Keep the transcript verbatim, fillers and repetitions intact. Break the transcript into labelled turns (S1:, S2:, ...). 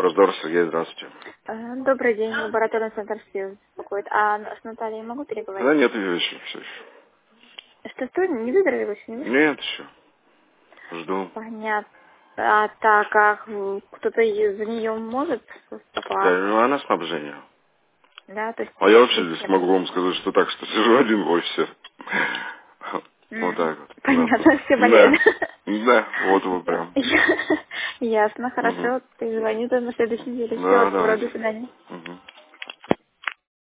S1: Раздор Сергей, здравствуйте.
S2: А, Добрый день, лабораторный центр СИЛ беспокоит. А с Натальей могу
S1: Да
S2: переговорить?
S1: нет ее еще, все еще.
S2: Что, что, не выздоровела еще, не вышла?
S1: Нет еще. Жду.
S2: Понятно. А так как м, кто-то из- за нее может
S1: Да,
S2: выступать?
S1: ну она снабжение.
S2: Да, то есть
S1: А я вообще здесь
S2: система.
S1: могу вам сказать, что так, что сижу один в офисе. Вот
S2: М,
S1: так вот. Да.
S2: Понятно, все болеют.
S1: Да. Да, вот вы
S2: Я-
S1: прям.
S2: я- Ясно,
S1: Угу.
S2: хорошо. Ты звони на следующей неделе. Всего
S1: Да,
S2: доброго, до
S1: давайте.
S2: свидания.
S1: Угу.